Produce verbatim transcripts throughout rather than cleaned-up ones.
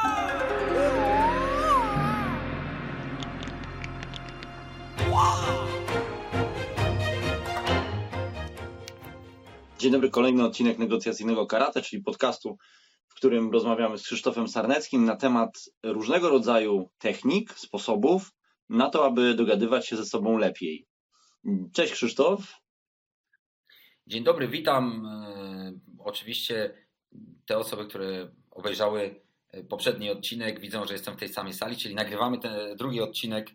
Dzień dobry, kolejny odcinek negocjacyjnego karate, czyli podcastu, w którym rozmawiamy z Krzysztofem Sarneckim na temat różnego rodzaju technik, sposobów na to, aby dogadywać się ze sobą lepiej. Cześć Krzysztof. Dzień dobry, witam. Oczywiście te osoby, które obejrzały poprzedni odcinek, widzą, że jestem w tej samej sali, czyli nagrywamy ten drugi odcinek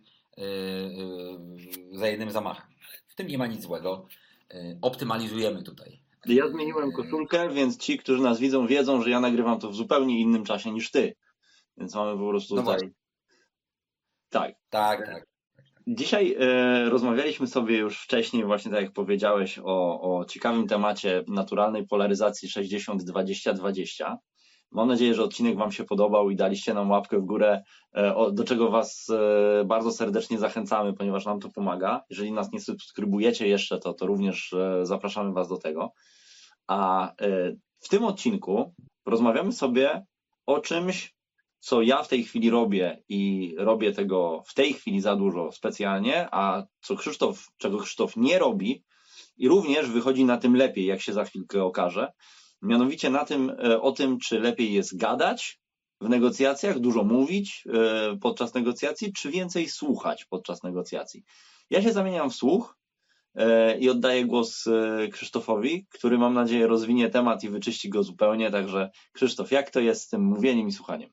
za jednym zamachem. W tym nie ma nic złego. Optymalizujemy tutaj. Ja zmieniłem koszulkę, więc ci, którzy nas widzą, wiedzą, że ja nagrywam to w zupełnie innym czasie niż ty. Więc mamy po prostu no tutaj... Właśnie. Tak. Tak, tak. Dzisiaj e, rozmawialiśmy sobie już wcześniej, właśnie tak jak powiedziałeś, o, o ciekawym temacie naturalnej polaryzacji sześćdziesiąt dwadzieścia dwadzieścia. Mam nadzieję, że odcinek wam się podobał i daliście nam łapkę w górę, e, o, do czego was e, bardzo serdecznie zachęcamy, ponieważ nam to pomaga. Jeżeli nas nie subskrybujecie jeszcze, to, to również e, zapraszamy was do tego. A e, w tym odcinku rozmawiamy sobie o czymś, co ja w tej chwili robię i robię tego w tej chwili za dużo specjalnie, a co Krzysztof, czego Krzysztof nie robi i również wychodzi na tym lepiej, jak się za chwilkę okaże. Mianowicie na tym, o tym, czy lepiej jest gadać w negocjacjach, dużo mówić podczas negocjacji, czy więcej słuchać podczas negocjacji. Ja się zamieniam w słuch i oddaję głos Krzysztofowi, który mam nadzieję rozwinie temat i wyczyści go zupełnie. Także Krzysztof, jak to jest z tym mówieniem i słuchaniem?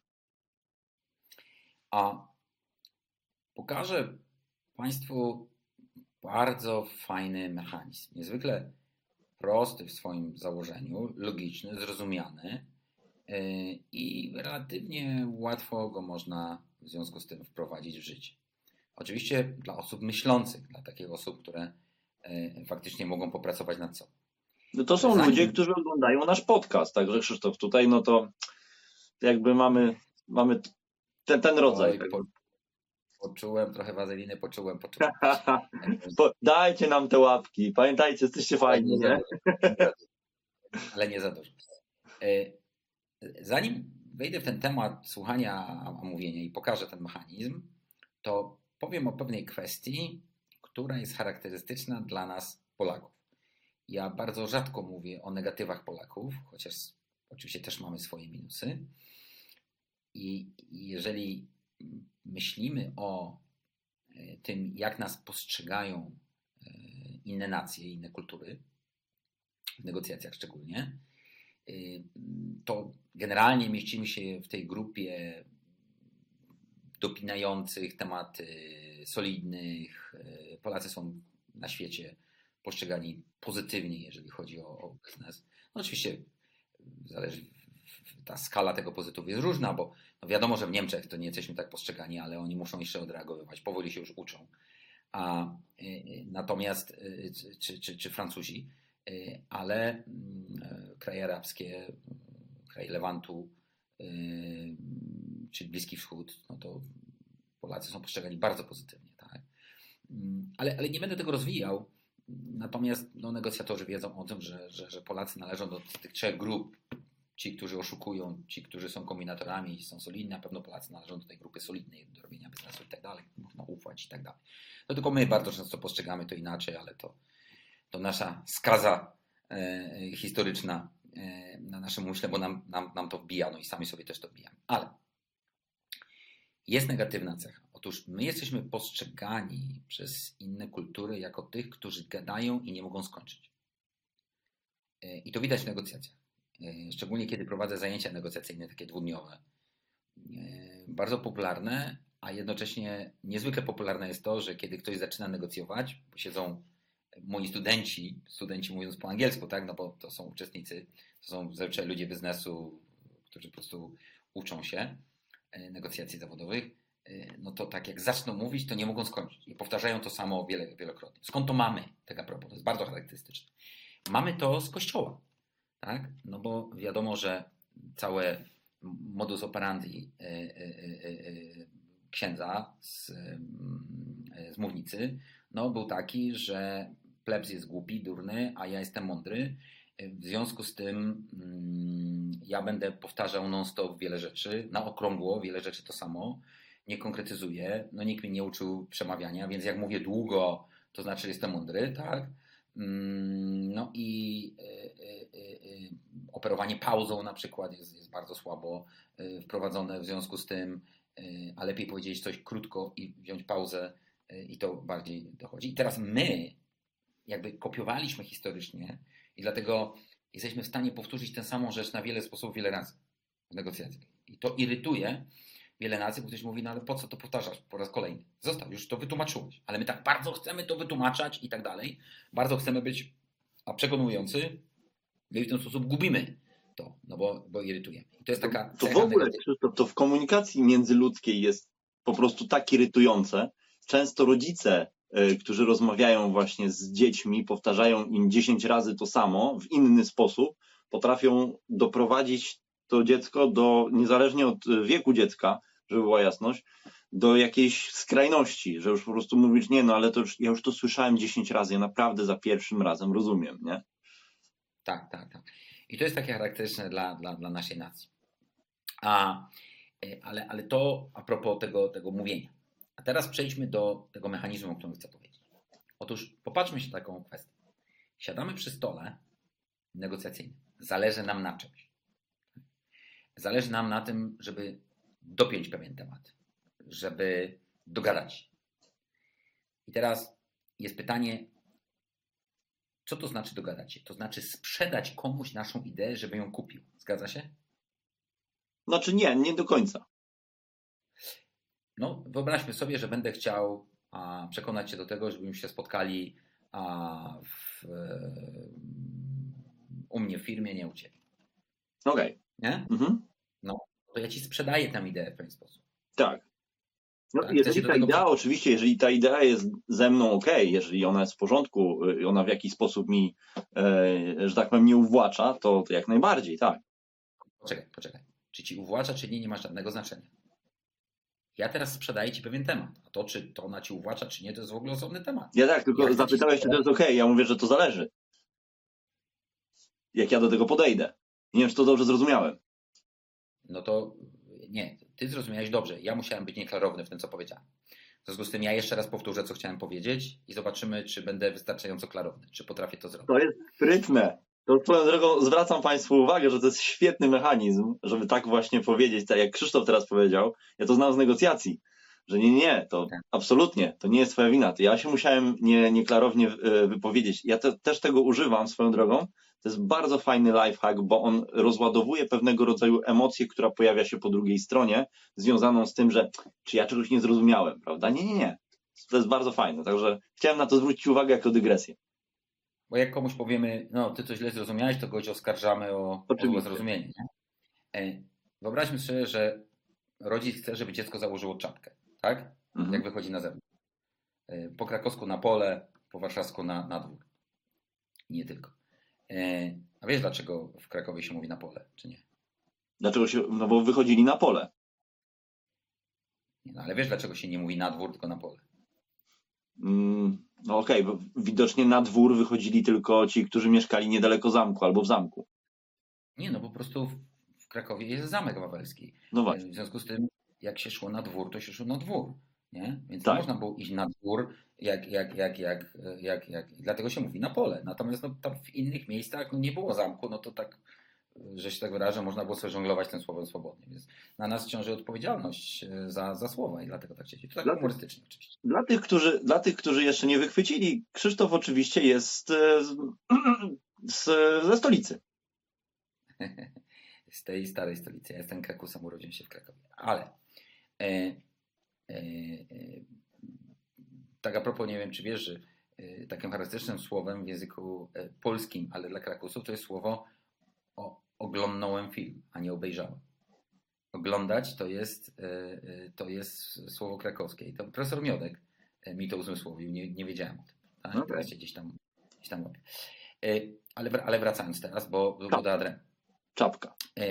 A pokażę Państwu bardzo fajny mechanizm. Niezwykle prosty w swoim założeniu, logiczny, zrozumiany i relatywnie łatwo go można w związku z tym wprowadzić w życie. Oczywiście dla osób myślących, dla takich osób, które faktycznie mogą popracować nad sobą. No to są Zanim... ludzie, którzy oglądają nasz podcast, także Krzysztof, tutaj no to jakby mamy, mamy ten, ten rodzaj. Oj, po, poczułem trochę wazeliny, poczułem, poczułem. Dajcie nam te łapki, pamiętajcie, jesteście fajni, nie? nie? Ale nie za dużo. Zanim wejdę w ten temat słuchania, a mówienia i pokażę ten mechanizm, to powiem o pewnej kwestii, która jest charakterystyczna dla nas Polaków. Ja bardzo rzadko mówię o negatywach Polaków, chociaż oczywiście też mamy swoje minusy. I jeżeli myślimy o tym, jak nas postrzegają inne nacje, inne kultury, w negocjacjach szczególnie, to generalnie mieścimy się w tej grupie dopinających tematy solidnych. Polacy są na świecie postrzegani pozytywnie, jeżeli chodzi o, o biznes. No oczywiście zależy, ta skala tego pozytywu jest różna, bo no wiadomo, że w Niemczech to nie jesteśmy tak postrzegani, ale oni muszą jeszcze odreagowywać, powoli się już uczą. A, y, natomiast y, czy, czy, czy Francuzi, y, ale y, kraje arabskie, y, kraje Lewantu, y, czy Bliski Wschód, no to Polacy są postrzegani bardzo pozytywnie. Tak? Y, ale, ale nie będę tego rozwijał. Natomiast no, negocjatorzy wiedzą o tym, że, że, że Polacy należą do tych trzech grup. Ci, którzy oszukują, ci, którzy są kombinatorami i są solidni, na pewno Polacy należą do tej grupy solidnej, do robienia biznesu i tak dalej, można ufać i tak dalej. No tylko my bardzo często postrzegamy to inaczej, ale to, to nasza skaza e, historyczna e, na naszym umyśle, bo nam, nam, nam to wbija, no i sami sobie też to wbijamy. Ale jest negatywna cecha. Otóż my jesteśmy postrzegani przez inne kultury jako tych, którzy gadają i nie mogą skończyć. E, I to widać w negocjacjach. Szczególnie kiedy prowadzę zajęcia negocjacyjne, takie dwudniowe. Bardzo popularne, a jednocześnie niezwykle popularne jest to, że kiedy ktoś zaczyna negocjować, siedzą moi studenci, studenci mówiąc po angielsku, tak, no bo to są uczestnicy, to są zazwyczaj ludzie biznesu, którzy po prostu uczą się negocjacji zawodowych, no to tak jak zaczną mówić, to nie mogą skończyć i powtarzają to samo wiele, wielokrotnie. Skąd to mamy? Tak a propos, to jest bardzo charakterystyczne. Mamy to z kościoła. Tak? No bo wiadomo, że całe modus operandi księdza z, z mównicy no był taki, że plebs jest głupi, durny, a ja jestem mądry. W związku z tym ja będę powtarzał non-stop wiele rzeczy, na okrągło, wiele rzeczy to samo, nie konkretyzuję, no nikt mnie nie uczył przemawiania, więc jak mówię długo, to znaczy, że jestem mądry, tak? No i y, y, y, operowanie pauzą na przykład jest, jest bardzo słabo wprowadzone w związku z tym, a lepiej powiedzieć coś krótko i wziąć pauzę i to bardziej dochodzi. I teraz my jakby kopiowaliśmy historycznie i dlatego jesteśmy w stanie powtórzyć tę samą rzecz na wiele sposobów, wiele razy w negocjacjach. I to irytuje wiele nacji, bo ktoś mówi, no ale po co to powtarzasz po raz kolejny? Zostaw, już to wytłumaczyłeś. Ale my tak bardzo chcemy to wytłumaczać i tak dalej. Bardzo chcemy być a przekonujący, no i w ten sposób gubimy to, no bo, bo irytujemy. I to jest taka To, to w ogóle, Krzysztof, to w komunikacji międzyludzkiej jest po prostu tak irytujące. Często rodzice, y, którzy rozmawiają właśnie z dziećmi, powtarzają im dziesięć razy to samo w inny sposób, potrafią doprowadzić to dziecko do, niezależnie od wieku dziecka, żeby była jasność, do jakiejś skrajności, że już po prostu mówisz, nie no, ale to już, ja już to słyszałem dziesięć razy, ja naprawdę za pierwszym razem rozumiem, nie? Tak, tak, tak. I to jest takie charakterystyczne dla, dla, dla naszej nacji. A, ale, ale to a propos tego, tego mówienia. A teraz przejdźmy do tego mechanizmu, o którym chcę powiedzieć. Otóż popatrzmy się na taką kwestię. Siadamy przy stole negocjacyjnym. Zależy nam na czymś. Zależy nam na tym, żeby dopiąć pewien temat, żeby dogadać. I teraz jest pytanie, co to znaczy dogadać się? To znaczy sprzedać komuś naszą ideę, żeby ją kupił. Zgadza się? Znaczy nie, nie do końca. No, wyobraźmy sobie, że będę chciał a, przekonać cię do tego, żebyśmy się spotkali a, w, u mnie w firmie, nie u ciebie. Okej. Okay. Nie? Mhm. No, to ja ci sprzedaję tę ideę w pewien sposób. Tak. No, tak? jeżeli ta idea, przy... oczywiście, jeżeli ta idea jest ze mną ok, jeżeli ona jest w porządku, ona w jakiś sposób mi, e, że tak powiem, nie uwłacza, to, to jak najbardziej, tak. Poczekaj, poczekaj. Czy ci uwłacza, czy nie, nie ma żadnego znaczenia. Ja teraz sprzedaję ci pewien temat, a to, czy to ona ci uwłacza, czy nie, to jest w ogóle osobny temat. Ja tak, tylko ja zapytałeś, czy to jest ok, ja mówię, że to zależy. Jak ja do tego podejdę. Nie wiem, czy to dobrze zrozumiałem. No to nie, ty zrozumiałeś dobrze. Ja musiałem być nieklarowny w tym, co powiedziałem. W związku z tym ja jeszcze raz powtórzę, co chciałem powiedzieć i zobaczymy, czy będę wystarczająco klarowny, czy potrafię to zrobić. To jest sprytne. To swoją drogą zwracam Państwu uwagę, że to jest świetny mechanizm, żeby tak właśnie powiedzieć, tak jak Krzysztof teraz powiedział. Ja to znam z negocjacji, że nie, nie, to tak. Absolutnie, to nie jest Twoja wina. To ja się musiałem nie, nieklarownie wypowiedzieć. Ja te, też tego używam swoją drogą. To jest bardzo fajny lifehack, bo on rozładowuje pewnego rodzaju emocję, która pojawia się po drugiej stronie, związaną z tym, że czy ja czegoś nie zrozumiałem, prawda? Nie, nie, nie. To jest bardzo fajne. Także chciałem na to zwrócić uwagę jako dygresję. Bo jak komuś powiemy, no ty to źle zrozumiałeś, to goś oskarżamy o, o złe zrozumienie. Nie? Wyobraźmy sobie, że rodzic chce, żeby dziecko założyło czapkę, tak? Mhm. Jak wychodzi na zewnątrz. Po krakowsku na pole, po warszawsku na, na dwór. Nie tylko. A wiesz, dlaczego w Krakowie się mówi na pole, czy nie? Dlaczego się, no bo wychodzili na pole. Nie, no ale wiesz, dlaczego się nie mówi na dwór, tylko na pole? Mm, no okej, okay, bo widocznie na dwór wychodzili tylko ci, którzy mieszkali niedaleko zamku albo w zamku. Nie, no po prostu w Krakowie jest zamek wawelski. No właśnie. W związku z tym, jak się szło na dwór, to się szło na dwór. Nie? Więc tak. nie można było iść na dwór, jak, jak, jak, jak, jak, jak. Dlatego się mówi na pole. Natomiast no, tam w innych miejscach no, nie było zamku, no to tak, że się tak wyrażę, można było sobie żonglować tym słowem swobodnie. Więc na nas ciąży odpowiedzialność za, za słowa i dlatego tak się dzieje. To tak dla humorystycznie tych, oczywiście. Dla tych, którzy, dla tych, którzy jeszcze nie wychwycili, Krzysztof oczywiście jest z, z, ze stolicy. Z tej starej stolicy. Ja jestem Krakusem, urodziłem się w Krakowie. Ale e, e, e, tak a propos, nie wiem, czy wiesz, że e, takim charakterystycznym słowem w języku e, polskim, ale dla Krakusów, to jest słowo o, oglądnąłem film, a nie obejrzałem. Oglądać to jest, e, e, to jest słowo krakowskie. I to profesor Miodek e, mi to uzmysłowił, nie, nie wiedziałem o tym. Tak? Okay. Teraz się gdzieś tam, gdzieś tam łapię. E, ale, ale wracając teraz, bo, bo do Adrenu. Czapka.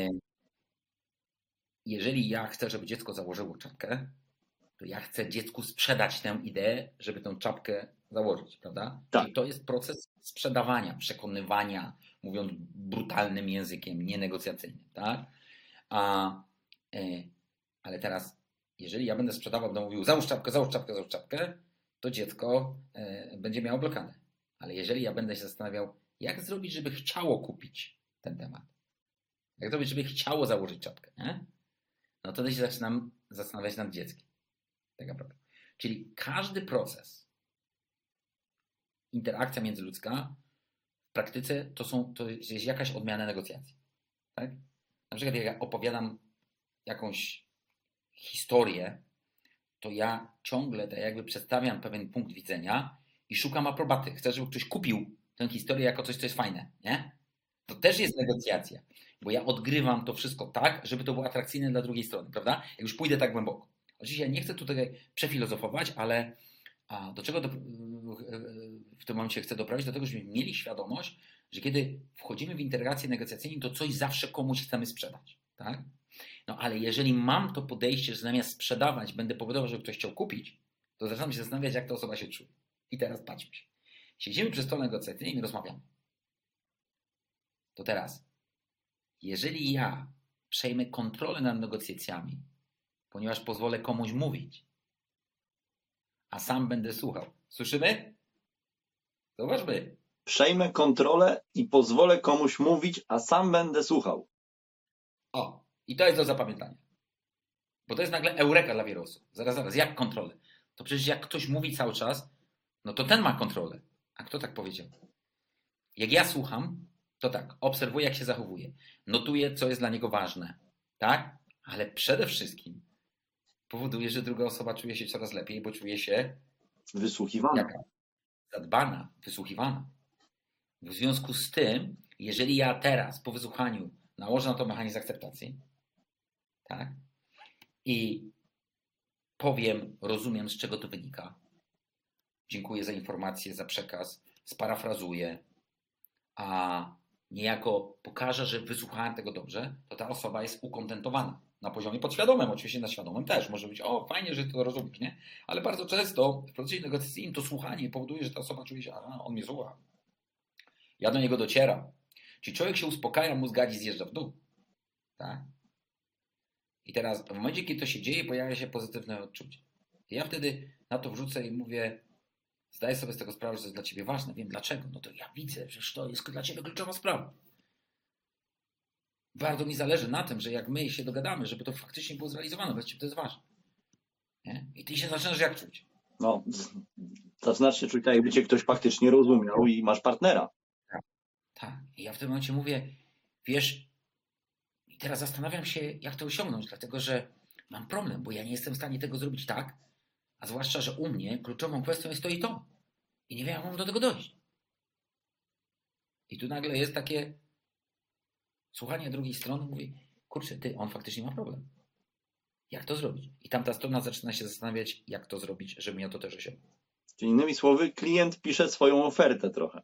Jeżeli ja chcę, żeby dziecko założyło czapkę, to ja chcę dziecku sprzedać tę ideę, żeby tę czapkę założyć, prawda? Tak. Czyli to jest proces sprzedawania, przekonywania, mówiąc brutalnym językiem, nienegocjacyjnym, tak? A, e, ale teraz, jeżeli ja będę sprzedawał, będę mówił załóż czapkę, załóż czapkę, załóż czapkę, to dziecko e, będzie miało blokadę. Ale jeżeli ja będę się zastanawiał, jak zrobić, żeby chciało kupić ten temat, jak zrobić, żeby chciało założyć czapkę, nie? No to wtedy się zaczynam zastanawiać nad dzieckiem. Tak naprawdę. Czyli każdy proces, interakcja międzyludzka w praktyce to, są, to jest jakaś odmiana negocjacji. Tak? Na przykład jak ja opowiadam jakąś historię, to ja ciągle tak jakby przedstawiam pewien punkt widzenia i szukam aprobaty. Chcę, żeby ktoś kupił tę historię jako coś, co jest fajne. Nie? To też jest negocjacja, bo ja odgrywam to wszystko tak, żeby to było atrakcyjne dla drugiej strony, prawda? Jak już pójdę tak głęboko. Oczywiście ja nie chcę tutaj przefilozofować, ale a do czego do, w tym momencie chcę doprowadzić? Do tego, żebyśmy mieli świadomość, że kiedy wchodzimy w integrację negocjacyjną, to coś zawsze komuś chcemy sprzedać. Tak? No ale jeżeli mam to podejście, że zamiast sprzedawać będę powodował, żeby ktoś chciał kupić, to zaczynam się zastanawiać, jak ta osoba się czuje. I teraz patrzmy się. Siedzimy przy stole negocjacyjnym i rozmawiamy. To teraz, jeżeli ja przejmę kontrolę nad negocjacjami, ponieważ pozwolę komuś mówić, a sam będę słuchał. Słyszymy? Zobaczmy. Przejmę kontrolę i pozwolę komuś mówić, a sam będę słuchał. O, i to jest do zapamiętania. Bo to jest nagle eureka dla wielu osób. Zaraz, zaraz, jak kontrolę? To przecież jak ktoś mówi cały czas, no to ten ma kontrolę. A kto tak powiedział? Jak ja słucham, to tak, obserwuję, jak się zachowuje. Notuję, co jest dla niego ważne. Tak? Ale przede wszystkim powoduje, że druga osoba czuje się coraz lepiej, bo czuje się wysłuchiwana. Jaka? Zadbana, wysłuchiwana. W związku z tym, jeżeli ja teraz po wysłuchaniu nałożę na to mechanizm akceptacji, tak, i powiem, rozumiem, z czego to wynika, dziękuję za informację, za przekaz, sparafrazuję, a niejako pokażę, że wysłuchałem tego dobrze, to ta osoba jest ukontentowana. Na poziomie podświadomym, oczywiście na świadomym też. Może być, o fajnie, że to rozumiesz, nie? Ale bardzo często w procesie negocjacyjnym to słuchanie powoduje, że ta osoba czuje się, a on mnie słucha. Ja do niego docieram. Czyli człowiek się uspokaja, mózg gadzi zjeżdża w dół. Tak? I teraz w momencie, kiedy to się dzieje, pojawia się pozytywne odczucie. I ja wtedy na to wrzucę i mówię, zdaję sobie z tego sprawę, że to jest dla ciebie ważne, wiem dlaczego. No to ja widzę, że to jest dla ciebie kluczowa sprawa. Bardzo mi zależy na tym, że jak my się dogadamy, żeby to faktycznie było zrealizowane, bo to jest ważne. Nie? I ty się zaczynasz jak czuć? No, zaczynasz się czuć, tak jakby cię ktoś faktycznie rozumiał i masz partnera. Tak. Tak. I ja w tym momencie mówię, wiesz, i teraz zastanawiam się, jak to osiągnąć, dlatego że mam problem, bo ja nie jestem w stanie tego zrobić tak, a zwłaszcza, że u mnie kluczową kwestią jest to i to. I nie wiem, jak mam do tego dojść. I tu nagle jest takie słuchanie drugiej strony, mówi, kurczę, ty, on faktycznie ma problem. Jak to zrobić? I tamta strona zaczyna się zastanawiać, jak to zrobić, żeby ja to też osiągnął. Czyli innymi słowy, klient pisze swoją ofertę trochę.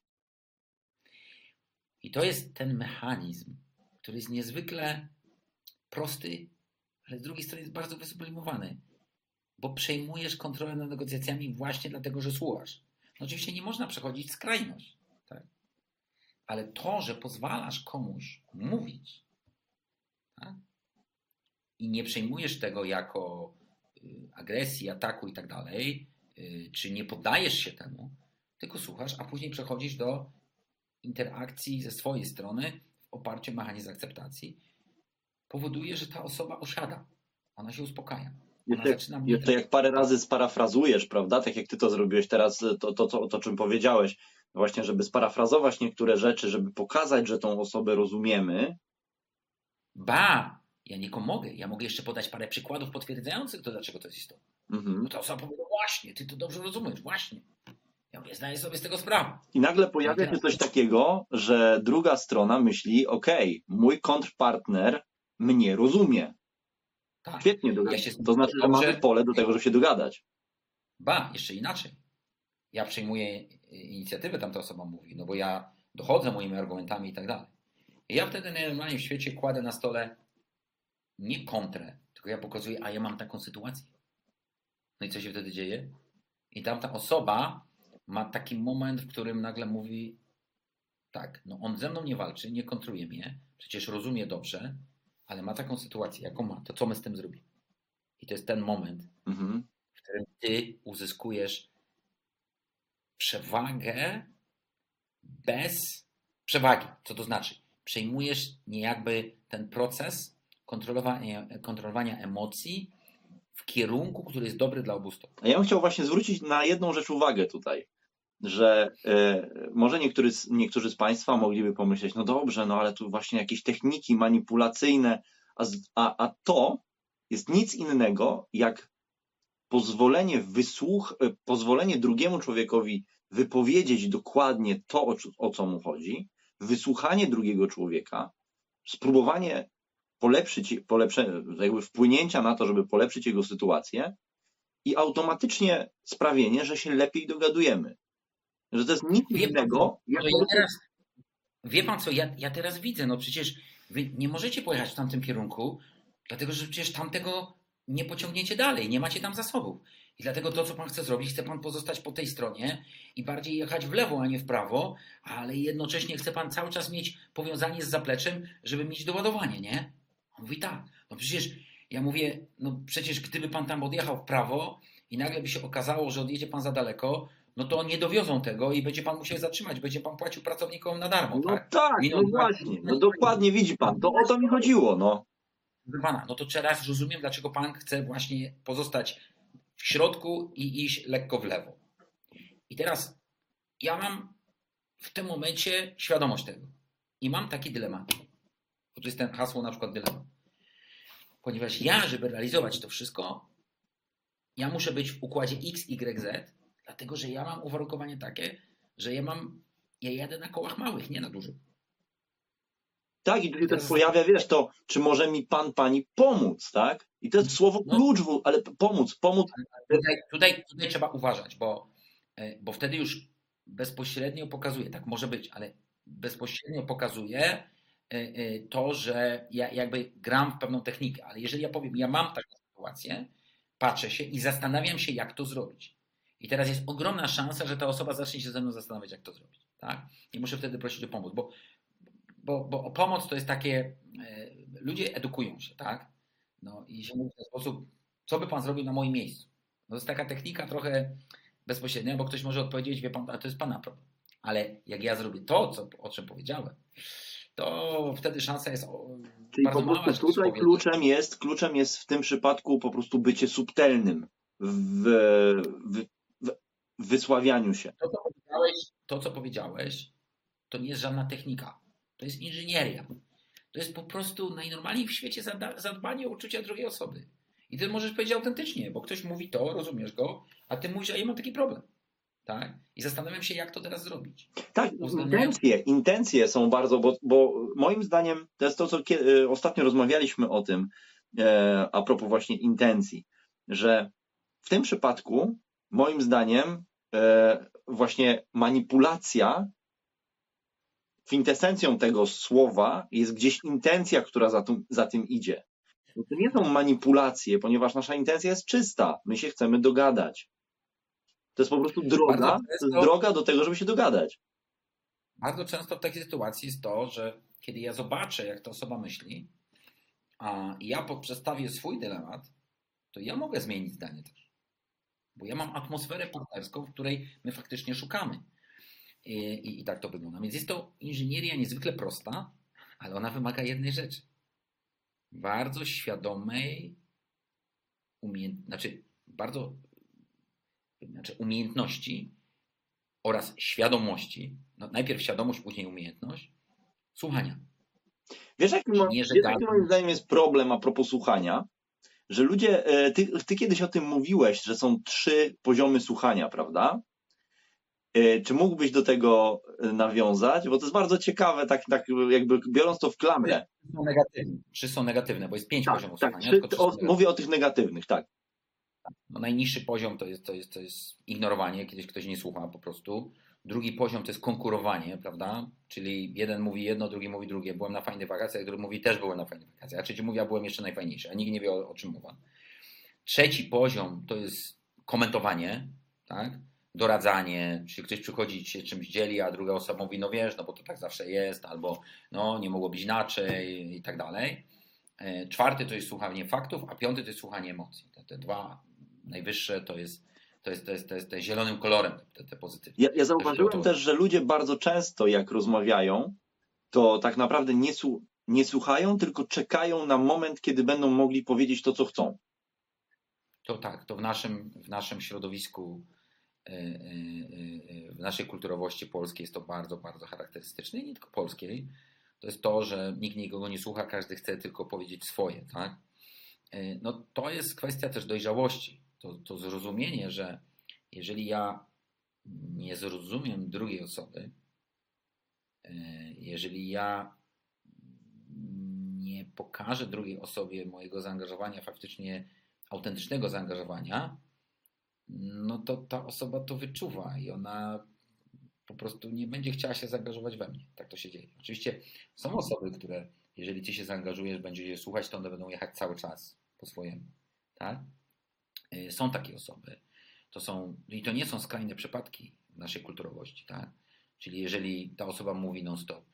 I to jest ten mechanizm, który jest niezwykle prosty, ale z drugiej strony jest bardzo wysublimowany, bo przejmujesz kontrolę nad negocjacjami właśnie dlatego, że słuchasz. No oczywiście nie można przechodzić w skrajność, tak? Ale to, że pozwalasz komuś mówić, tak? I nie przejmujesz tego jako agresji, ataku i tak dalej, czy nie poddajesz się temu, tylko słuchasz, a później przechodzisz do interakcji ze swojej strony w oparciu o mechanizm akceptacji, powoduje, że ta osoba osiada. Ona się uspokaja. Ona Jeszcze, zaczyna jeszcze jak parę razy sparafrazujesz, prawda, tak jak ty to zrobiłeś teraz, to, to, to, to, to czym powiedziałeś, właśnie żeby sparafrazować niektóre rzeczy, żeby pokazać, że tą osobę rozumiemy. Ba, ja nie mogę. Ja mogę jeszcze podać parę przykładów potwierdzających to, dlaczego to jest istotne. Mhm. Bo ta osoba powie, właśnie, ty to dobrze rozumiesz, właśnie. Ja mówię, zdaję sobie z tego sprawę. I nagle pojawia się coś takiego, że druga strona myśli, okej, okay, mój kontrpartner mnie rozumie. Tak. Świetnie, Ja się to znaczy, że mamy pole do tego, żeby się dogadać. Ba, jeszcze inaczej. Ja przejmuję inicjatywę, tamta osoba mówi, no bo ja dochodzę moimi argumentami i tak dalej. I ja wtedy najnormalniej w świecie kładę na stole nie kontrę, tylko ja pokazuję, a ja mam taką sytuację. No i co się wtedy dzieje? I tamta osoba ma taki moment, w którym nagle mówi, tak, no on ze mną nie walczy, nie kontruje mnie, przecież rozumie dobrze, ale ma taką sytuację, jaką ma, to co my z tym zrobimy? I to jest ten moment, Mhm. w którym ty uzyskujesz przewagę bez przewagi. Co to znaczy? Przejmujesz niejakby ten proces kontrolowania, kontrolowania emocji w kierunku, który jest dobry dla obu stron. A ja bym chciał właśnie zwrócić na jedną rzecz uwagę tutaj, że e, może niektóry, niektórzy z Państwa mogliby pomyśleć, no dobrze, no ale tu właśnie jakieś techniki manipulacyjne, a, a, a to jest nic innego jak pozwolenie, wysłuch, pozwolenie drugiemu człowiekowi wypowiedzieć dokładnie to, o, o co mu chodzi, wysłuchanie drugiego człowieka, spróbowanie polepszyć, polepsze, jakby wpłynięcia na to, żeby polepszyć jego sytuację i automatycznie sprawienie, że się lepiej dogadujemy. Że to jest nic Wie pan, innego. no ja teraz, wie pan co, ja, ja teraz widzę, no przecież wy nie możecie pojechać w tamtym kierunku, dlatego że przecież tamtego nie pociągniecie dalej, nie macie tam zasobów. I dlatego to, co pan chce zrobić, chce pan pozostać po tej stronie i bardziej jechać w lewo, a nie w prawo, ale jednocześnie chce pan cały czas mieć powiązanie z zapleczem, żeby mieć doładowanie, nie? On mówi tak, no przecież ja mówię, no przecież gdyby pan tam odjechał w prawo i nagle by się okazało, że odjedzie pan za daleko, no to nie dowiozą tego i będzie pan musiał zatrzymać, będzie pan płacił pracownikom na darmo. No tak, tak, no właśnie, no dokładnie widzi pan, to o to mi chodziło, no. Pana, no to teraz rozumiem, dlaczego pan chce właśnie pozostać w środku i iść lekko w lewo. I teraz ja mam w tym momencie świadomość tego. I mam taki dylemat. To jest ten hasło na przykład dylemat. Ponieważ ja, żeby realizować to wszystko, ja muszę być w układzie X, Y, Z, dlatego że ja mam uwarunkowanie takie, że ja mam, ja jadę na kołach małych, nie na dużych. Tak, i tu się też pojawia, wiesz, to czy może mi pan, pani pomóc, tak? I to jest słowo klucz, ale pomóc, pomóc. Tutaj, tutaj, tutaj trzeba uważać, bo, bo wtedy już bezpośrednio pokazuje, tak może być, ale bezpośrednio pokazuje to, że ja jakby gram w pewną technikę, ale jeżeli ja powiem, ja mam taką sytuację, patrzę się i zastanawiam się, jak to zrobić. I teraz jest ogromna szansa, że ta osoba zacznie się ze mną zastanawiać, jak to zrobić. Tak? I muszę wtedy prosić o pomoc, bo Bo, bo o pomoc to jest takie, e, ludzie edukują się, tak? No i się mówi w ten sposób, co by pan zrobił na moim miejscu? No to jest taka technika trochę bezpośrednia, bo ktoś może odpowiedzieć, wie pan, a to jest pana problem. Ale jak ja zrobię to, co, o czym powiedziałem, to wtedy szansa jest o, Czyli bardzo po mała. prostu tutaj kluczem jest, kluczem jest w tym przypadku po prostu bycie subtelnym w, w, w wysławianiu się. To co, powiedziałeś, to, co powiedziałeś, to nie jest żadna technika. To jest inżynieria. To jest po prostu najnormalniej w świecie zadbanie o uczucia drugiej osoby. I ty możesz powiedzieć autentycznie, bo ktoś mówi to, rozumiesz go, a ty mówisz, a ja mam taki problem. Tak? I zastanawiam się, jak to teraz zrobić. Tak, intencje, intencje są bardzo, bo, bo moim zdaniem to jest to, co kiedy, ostatnio rozmawialiśmy o tym, e, a propos właśnie intencji, że w tym przypadku moim zdaniem e, właśnie manipulacja, kwintesencją tego słowa jest gdzieś intencja, która za tym, za tym idzie. Bo to nie są manipulacje, ponieważ nasza intencja jest czysta. My się chcemy dogadać. To jest po prostu droga, to jest droga do tego, żeby się dogadać. Bardzo często w takiej sytuacji jest to, że kiedy ja zobaczę, jak ta osoba myśli, a ja przedstawię swój dylemat, to ja mogę zmienić zdanie też. Bo ja mam atmosferę partnerską, w której my faktycznie szukamy. I, i, I tak to wygląda. Więc jest to inżynieria niezwykle prosta, ale ona wymaga jednej rzeczy. Bardzo świadomej umiejętności, znaczy bardzo znaczy umiejętności oraz świadomości, no najpierw świadomość, później umiejętność słuchania. Wiesz, jaki, mo- wiesz, jaki moim zdaniem jest problem a propos słuchania? Że ludzie, ty, ty kiedyś o tym mówiłeś, że są trzy poziomy słuchania, prawda? Czy mógłbyś do tego nawiązać? Bo to jest bardzo ciekawe, tak, tak jakby biorąc to w klamrę. Trzy są negatywne, trzy są negatywne bo jest pięć tak, poziomów tak, słuchania. Trzy, o, mówię o tych negatywnych, tak. No, najniższy poziom to jest, to, jest, to jest ignorowanie, kiedyś ktoś nie słucha po prostu. Drugi poziom to jest konkurowanie, prawda? Czyli jeden mówi jedno, drugi mówi drugie. Byłem na fajnych wakacjach, drugi mówi też byłem na fajnych wakacjach. A trzeci mówi, ja byłem jeszcze najfajniejszy, a nikt nie wie o, o czym mowa. Trzeci poziom to jest komentowanie, tak? doradzanie, czyli ktoś przychodzi i się czymś dzieli, a druga osoba mówi, no wiesz, no bo to tak zawsze jest, albo no nie mogło być inaczej i tak dalej. Czwarty to jest słuchanie faktów, a piąty to jest słuchanie emocji. Te, te dwa najwyższe to jest, to jest, to jest, to jest, to jest zielonym kolorem, te, te pozytywne. Ja, ja zauważyłem to, to... też, że ludzie bardzo często jak rozmawiają, to tak naprawdę nie, nie słuchają, tylko czekają na moment, kiedy będą mogli powiedzieć to, co chcą. To tak, to w naszym, w naszym środowisku, w naszej kulturowości polskiej jest to bardzo, bardzo charakterystyczne i nie tylko polskiej. To jest to, że nikt nikogo nie słucha, każdy chce tylko powiedzieć swoje, tak? No to jest kwestia też dojrzałości. To, to zrozumienie, że jeżeli ja nie zrozumiem drugiej osoby, jeżeli ja nie pokażę drugiej osobie mojego zaangażowania, faktycznie autentycznego zaangażowania, no to ta osoba to wyczuwa i ona po prostu nie będzie chciała się zaangażować we mnie. Tak to się dzieje. Oczywiście są osoby, które jeżeli ty się zaangażujesz, będziesz je słuchać, to one będą jechać cały czas po swojemu. Tak? Są takie osoby. To są, i to nie są skrajne przypadki w naszej kulturowości. Tak? Czyli jeżeli ta osoba mówi non-stop,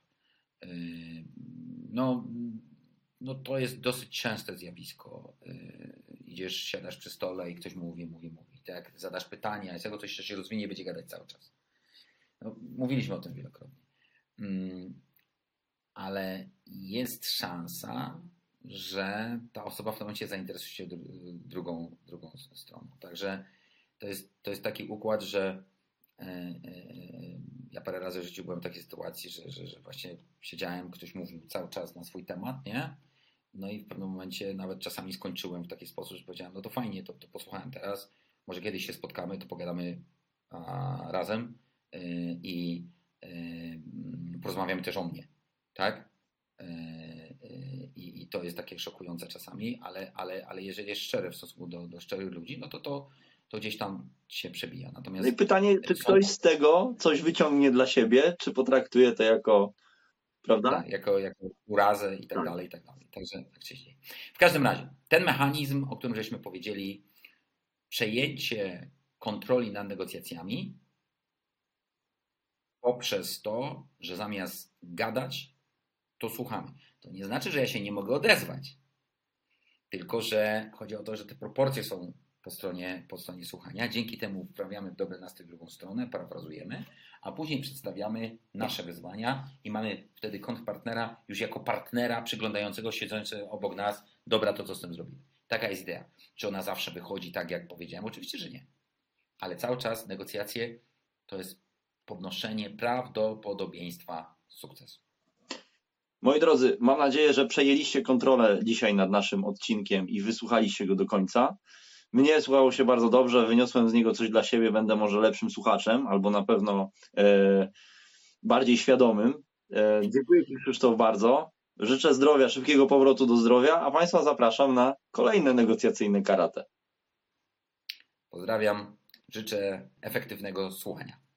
no, no to jest dosyć częste zjawisko. Idziesz, siadasz przy stole i ktoś mówi, mówi, mówi. Tak? Zadasz pytania, a z tego coś się rozwinie, będzie gadać cały czas. No, mówiliśmy o tym wielokrotnie. Ale jest szansa, że ta osoba w tym momencie zainteresuje się drugą, drugą stroną. Także to jest, to jest taki układ, że ja parę razy w życiu byłem w takiej sytuacji, że, że, że właśnie siedziałem, ktoś mówił cały czas na swój temat, nie? No i w pewnym momencie nawet czasami skończyłem w taki sposób, że powiedziałem, no to fajnie, to, to posłuchałem teraz, może kiedyś się spotkamy, to pogadamy a, razem yy, i yy, porozmawiamy też o mnie, tak? Yy, yy, I to jest takie szokujące czasami, ale, ale, ale jeżeli jest szczery w stosunku do, do szczerych ludzi, no to to to gdzieś tam się przebija. Natomiast no i pytanie, czy ktoś z tego coś wyciągnie dla siebie, czy potraktuje to jako, prawda? Tak, jako, jako urazę i tak, tak dalej, i tak dalej. Także tak się dzieje. W każdym razie, ten mechanizm, o którym żeśmy powiedzieli, przejęcie kontroli nad negocjacjami poprzez to, że zamiast gadać, to słuchamy. To nie znaczy, że ja się nie mogę odezwać. Tylko, że chodzi o to, że te proporcje są po stronie, po stronie słuchania. Dzięki temu wprawiamy w dobry nastrój w drugą stronę, parafrazujemy, a później przedstawiamy nasze wyzwania i mamy wtedy kontrpartnera już jako partnera przyglądającego, siedzącego obok nas. Dobra, to co z tym zrobimy. Taka jest idea. Czy ona zawsze wychodzi tak, jak powiedziałem? Oczywiście, że nie. Ale cały czas negocjacje to jest podnoszenie prawdopodobieństwa sukcesu. Moi drodzy, mam nadzieję, że przejęliście kontrolę dzisiaj nad naszym odcinkiem i wysłuchaliście go do końca. Mnie słuchało się bardzo dobrze, wyniosłem z niego coś dla siebie, będę może lepszym słuchaczem, albo na pewno e, bardziej świadomym. E, dziękuję Ci, Krzysztof, bardzo. Życzę zdrowia, szybkiego powrotu do zdrowia, a Państwa zapraszam na kolejne negocjacyjne karate. Pozdrawiam, życzę efektywnego słuchania.